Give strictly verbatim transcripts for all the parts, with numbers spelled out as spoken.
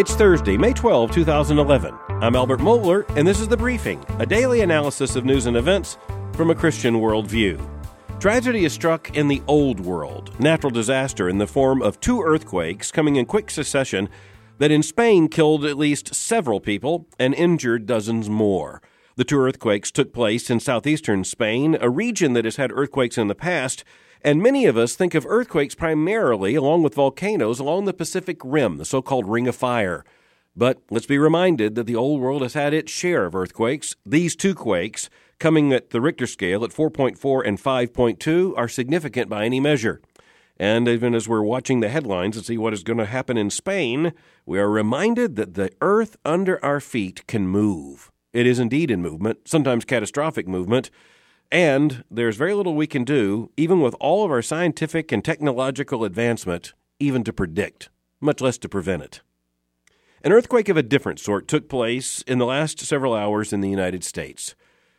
It's Thursday, May twelfth, twenty eleven. I'm Albert Mohler, and this is The Briefing, a daily analysis of news and events from a Christian worldview. Tragedy is struck in the old world, natural disaster in the form of two earthquakes coming in quick succession that in Spain killed at least several people and injured dozens more. The two earthquakes took place in southeastern Spain, a region that has had earthquakes in the past, and many of us think of earthquakes primarily, along with volcanoes, along the Pacific Rim, the so-called Ring of Fire. But let's be reminded that the old world has had its share of earthquakes. These two quakes, coming at the Richter scale at four point four and five point two, are significant by any measure. And even as we're watching the headlines and see what is going to happen in Spain, we are reminded that the earth under our feet can move. It is indeed in movement, sometimes catastrophic movement, and there's very little we can do, even with all of our scientific and technological advancement, even to predict, much less to prevent it. An earthquake of a different sort took place in the last several hours in the United States.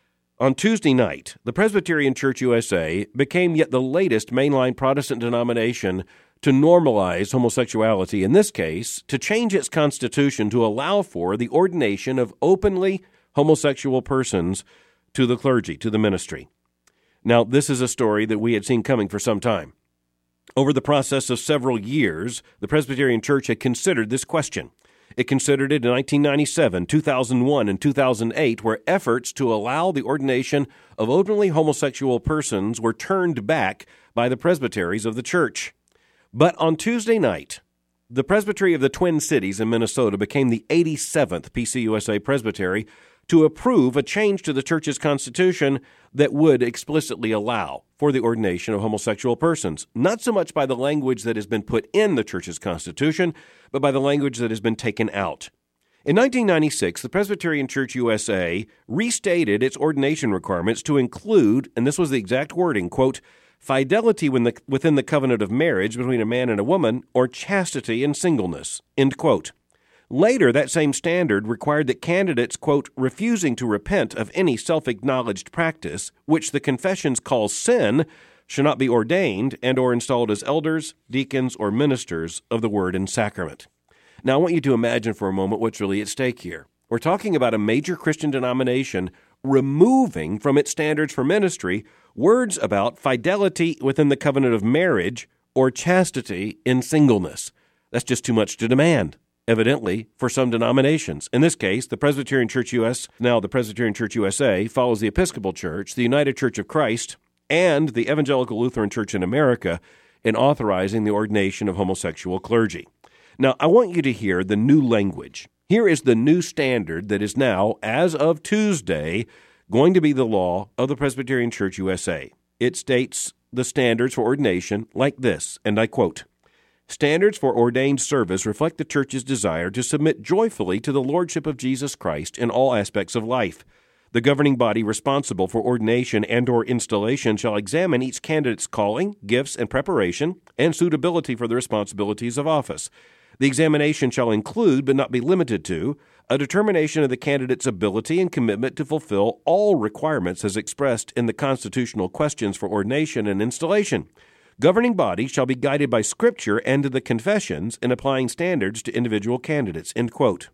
On Tuesday night, the Presbyterian Church U S A became yet the latest mainline Protestant denomination to normalize homosexuality, in this case, to change its constitution to allow for the ordination of openly homosexual persons to the clergy, to the ministry. Now, this is a story that we had seen coming for some time. Over the process of several years, the Presbyterian Church had considered this question. It considered it in nineteen ninety-seven, two thousand one, and two thousand eight, where efforts to allow the ordination of openly homosexual persons were turned back by the presbyteries of the church. But on Tuesday night, the Presbytery of the Twin Cities in Minnesota became the eighty-seventh P C U S A presbytery to approve a change to the church's constitution that would explicitly allow for the ordination of homosexual persons, not so much by the language that has been put in the church's constitution, but by the language that has been taken out. In nineteen ninety-six, the Presbyterian Church U S A restated its ordination requirements to include, and this was the exact wording, quote, fidelity within the covenant of marriage between a man and a woman, or chastity in singleness, end quote. Later, that same standard required that candidates, quote, refusing to repent of any self-acknowledged practice, which the confessions call sin, should not be ordained and or installed as elders, deacons, or ministers of the word and sacrament. Now, I want you to imagine for a moment what's really at stake here. We're talking about a major Christian denomination removing from its standards for ministry words about fidelity within the covenant of marriage or chastity in singleness. That's just too much to demand, evidently, for some denominations. In this case, the Presbyterian Church U S, now the Presbyterian Church U S A, follows the Episcopal Church, the United Church of Christ, and the Evangelical Lutheran Church in America in authorizing the ordination of homosexual clergy. Now, I want you to hear the new language. Here is the new standard that is now, as of Tuesday, going to be the law of the Presbyterian Church U S A. It states the standards for ordination like this, and I quote, standards for ordained service reflect the Church's desire to submit joyfully to the Lordship of Jesus Christ in all aspects of life. The governing body responsible for ordination and or installation shall examine each candidate's calling, gifts, and preparation, and suitability for the responsibilities of office. The examination shall include, but not be limited to, a determination of the candidate's ability and commitment to fulfill all requirements as expressed in the constitutional questions for ordination and installation. Governing bodies shall be guided by Scripture and the confessions in applying standards to individual candidates, end quote.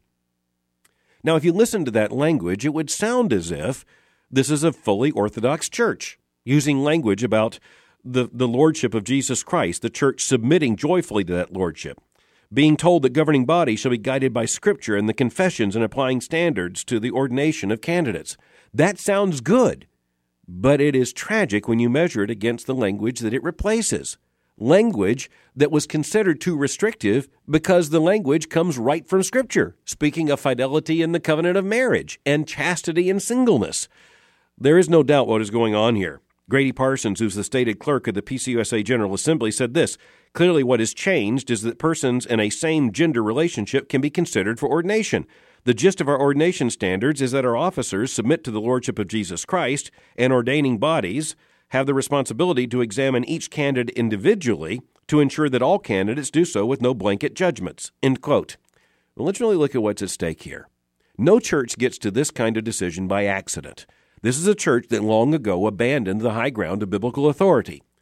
Now, if you listen to that language, it would sound as if this is a fully Orthodox church, using language about the, the lordship of Jesus Christ, the church submitting joyfully to that lordship, being told that governing bodies shall be guided by Scripture and the confessions and applying standards to the ordination of candidates. That sounds good. But it is tragic when you measure it against the language that it replaces. Language that was considered too restrictive because the language comes right from Scripture, speaking of fidelity in the covenant of marriage and chastity in singleness. There is no doubt what is going on here. Grady Parsons, who's the stated clerk of the P C U S A General Assembly, said this, clearly what has changed is that persons in a same-gender relationship can be considered for ordination. The gist of our ordination standards is that our officers submit to the Lordship of Jesus Christ, and ordaining bodies have the responsibility to examine each candidate individually to ensure that all candidates do so with no blanket judgments, end quote. Well, let's really look at what's at stake here. No church gets to this kind of decision by accident. This is a church that long ago abandoned the high ground of biblical authority.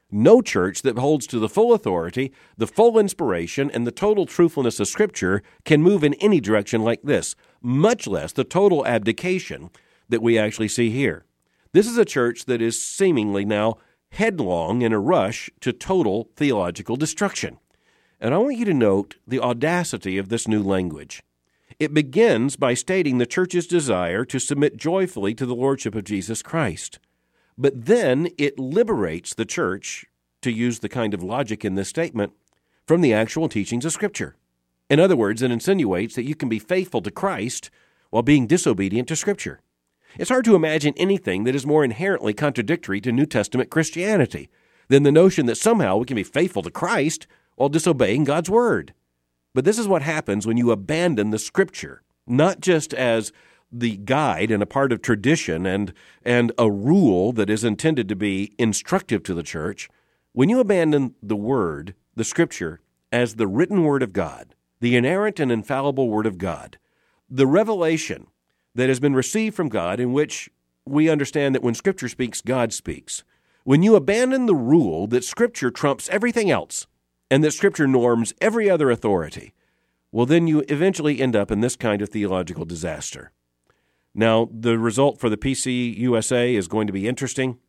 No church that holds to the full authority, the full inspiration, and the total truthfulness of Scripture can move in any direction like this, much less the total abdication that we actually see here. This is a church that is seemingly now headlong in a rush to total theological destruction. And I want you to note the audacity of this new language. It begins by stating the church's desire to submit joyfully to the lordship of Jesus Christ. But then it liberates the church, to use the kind of logic in this statement, from the actual teachings of Scripture. In other words, it insinuates that you can be faithful to Christ while being disobedient to Scripture. It's hard to imagine anything that is more inherently contradictory to New Testament Christianity than the notion that somehow we can be faithful to Christ while disobeying God's Word. But this is what happens when you abandon the Scripture, not just as the guide and a part of tradition and and a rule that is intended to be instructive to the church. When you abandon the Word, the Scripture, as the written Word of God, the inerrant and infallible Word of God, the revelation that has been received from God, in which we understand that when Scripture speaks, God speaks. When you abandon the rule that Scripture trumps everything else and that Scripture norms every other authority, well, then you eventually end up in this kind of theological disaster. Now, the result for the P C U S A is going to be interesting.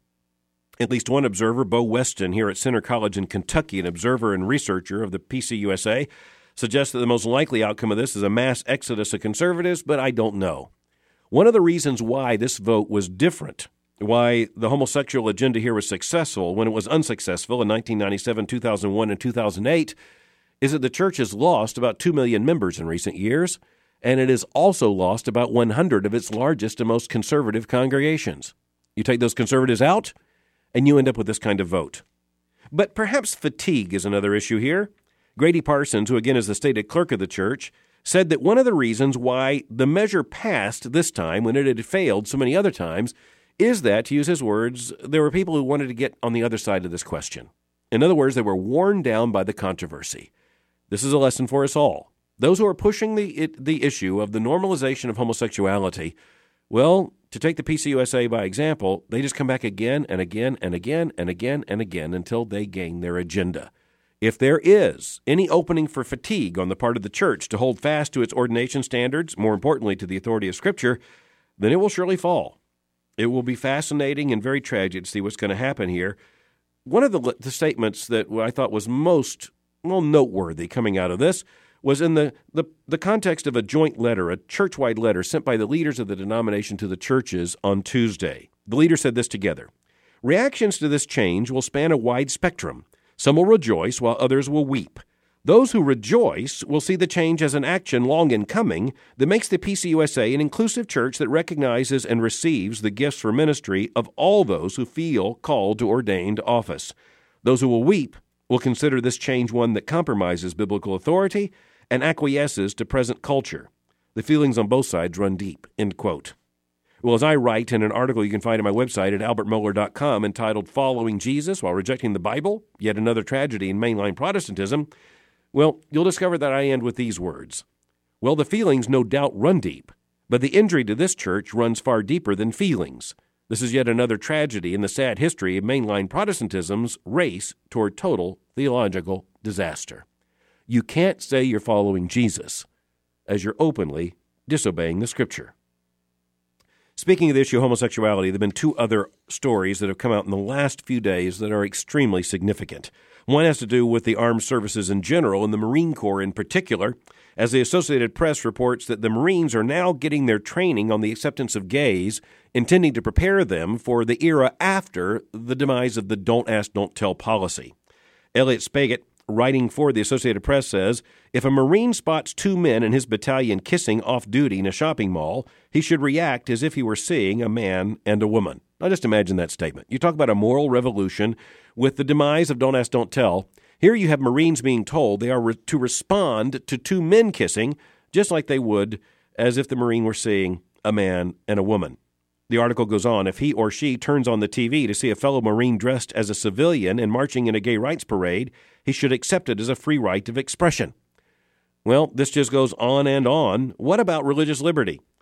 At least one observer, Bo Weston, here at Center College in Kentucky, an observer and researcher of the P C U S A, suggests that the most likely outcome of this is a mass exodus of conservatives, but I don't know. One of the reasons why this vote was different, why the homosexual agenda here was successful when it was unsuccessful in nineteen ninety-seven, two thousand one, and two thousand eight, is that the church has lost about two million members in recent years, and it has also lost about one hundred of its largest and most conservative congregations. You take those conservatives out, and you end up with this kind of vote. But perhaps fatigue is another issue here. Grady Parsons, who again is the stated clerk of the church, said that one of the reasons why the measure passed this time when it had failed so many other times is that, to use his words, there were people who wanted to get on the other side of this question. In other words, they were worn down by the controversy. This is a lesson for us all. Those who are pushing the it, the issue of the normalization of homosexuality, well, to take the P C U S A by example, they just come back again and again and again and again and again until they gain their agenda. If there is any opening for fatigue on the part of the church to hold fast to its ordination standards, more importantly to the authority of Scripture, then it will surely fall. It will be fascinating and very tragic to see what's going to happen here. One of the, the statements that I thought was most well noteworthy coming out of this was in the, the, the context of a joint letter, a church-wide letter sent by the leaders of the denomination to the churches on Tuesday. The leaders said this together: "Reactions to this change will span a wide spectrum. Some will rejoice while others will weep. Those who rejoice will see the change as an action long in coming that makes the P C U S A an inclusive church that recognizes and receives the gifts for ministry of all those who feel called to ordained office. Those who will weep will consider this change one that compromises biblical authority and acquiesces to present culture. The feelings on both sides run deep," end quote. Well, as I write in an article you can find on my website at albert mohler dot com entitled "Following Jesus While Rejecting the Bible, Yet Another Tragedy in Mainline Protestantism," well, you'll discover that I end with these words: "Well, the feelings no doubt run deep, but the injury to this church runs far deeper than feelings. This is yet another tragedy in the sad history of mainline Protestantism's race toward total theological disaster. You can't say you're following Jesus as you're openly disobeying the Scripture." Speaking of the issue of homosexuality, there have been two other stories that have come out in the last few days that are extremely significant. One has to do with the armed services in general and the Marine Corps in particular, as the Associated Press reports that the Marines are now getting their training on the acceptance of gays, intending to prepare them for the era after the demise of the Don't Ask, Don't Tell policy. Elliot Spagat, writing for the Associated Press, says, "If a Marine spots two men in his battalion kissing off-duty in a shopping mall, he should react as if he were seeing a man and a woman." Now just imagine that statement. You talk about a moral revolution with the demise of Don't Ask, Don't Tell. Here you have Marines being told they are re- to respond to two men kissing just like they would as if the Marine were seeing a man and a woman. The article goes on, "If he or she turns on the T V to see a fellow Marine dressed as a civilian and marching in a gay rights parade, he should accept it as a free right of expression." Well, this just goes on and on. What about religious liberty?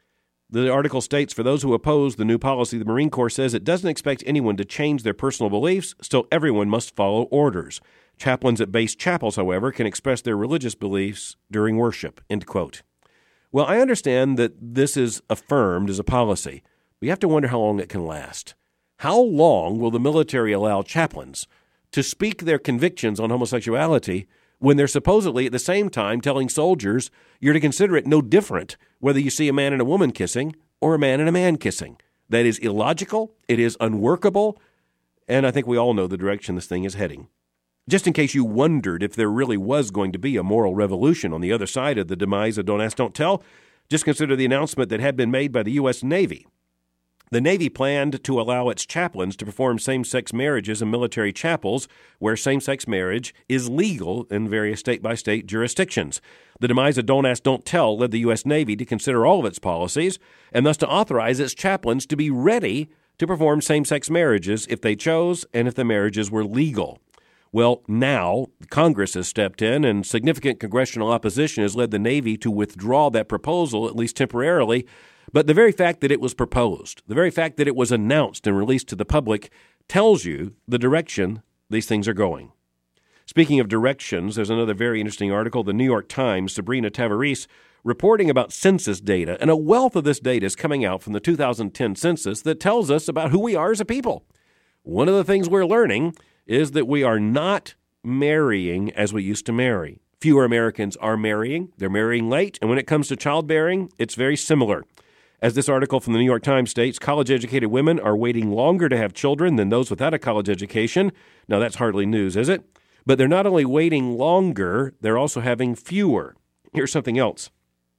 The article states, for those who oppose the new policy, the Marine Corps says it doesn't expect anyone to change their personal beliefs. Still, everyone must follow orders. Chaplains at base chapels, however, can express their religious beliefs during worship, end quote. Well, I understand that this is affirmed as a policy, but you have to wonder how long it can last. How long will the military allow chaplains to speak their convictions on homosexuality when they're supposedly at the same time telling soldiers you're to consider it no different whether you see a man and a woman kissing or a man and a man kissing? That is illogical, it is unworkable, and I think we all know the direction this thing is heading. Just in case you wondered if there really was going to be a moral revolution on the other side of the demise of Don't Ask, Don't Tell, just consider the announcement that had been made by the U S Navy. The Navy planned to allow its chaplains to perform same-sex marriages in military chapels where same-sex marriage is legal in various state-by-state jurisdictions. The demise of Don't Ask, Don't Tell led the U S Navy to consider all of its policies and thus to authorize its chaplains to be ready to perform same-sex marriages if they chose and if the marriages were legal. Well, now Congress has stepped in and significant congressional opposition has led the Navy to withdraw that proposal, at least temporarily. But the very fact that it was proposed, the very fact that it was announced and released to the public tells you the direction these things are going. Speaking of directions, there's another very interesting article, the New York Times, Sabrina Tavares, reporting about census data. And a wealth of this data is coming out from the two thousand ten census that tells us about who we are as a people. One of the things we're learning is that we are not marrying as we used to marry. Fewer Americans are marrying. They're marrying late. And when it comes to childbearing, it's very similar. As this article from the New York Times states, college-educated women are waiting longer to have children than those without a college education. Now, that's hardly news, is it? But they're not only waiting longer, they're also having fewer. Here's something else.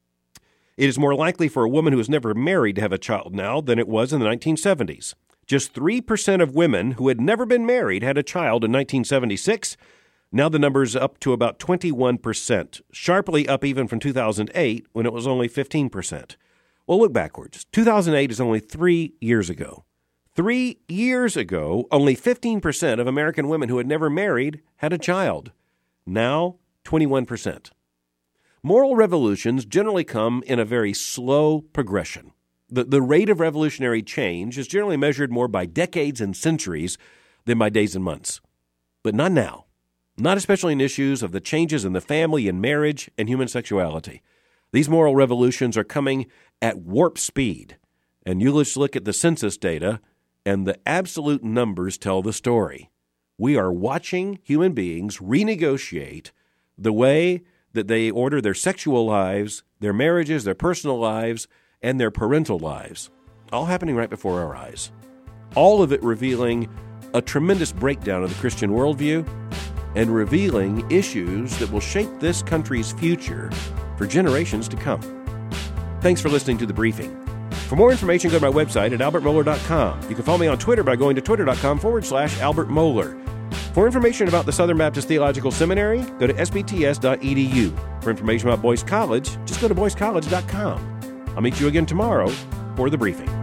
It is more likely for a woman who has never married to have a child now than it was in the nineteen seventies. Just three percent of women who had never been married had a child in nineteen seventy-six. Now the number's up to about twenty-one percent, sharply up even from two thousand eight when it was only fifteen percent. Well, look backwards. two thousand eight is only three years ago. Three years ago, only fifteen percent of American women who had never married had a child. Now, twenty-one percent. Moral revolutions generally come in a very slow progression. The, the rate of revolutionary change is generally measured more by decades and centuries than by days and months. But not now. Not especially in issues of the changes in the family and marriage and human sexuality. These moral revolutions are coming at warp speed. And you just look at the census data, and the absolute numbers tell the story. We are watching human beings renegotiate the way that they order their sexual lives, their marriages, their personal lives, and their parental lives, all happening right before our eyes. All of it revealing a tremendous breakdown of the Christian worldview and revealing issues that will shape this country's future for generations to come. Thanks for listening to The Briefing. For more information, go to my website at albert mohler dot com. You can follow me on Twitter by going to twitter.com forward slash Albert Mohler. For information about the Southern Baptist Theological Seminary, go to s b t s dot e d u. For information about Boyce College, just go to boyce college dot com. I'll meet you again tomorrow for The Briefing.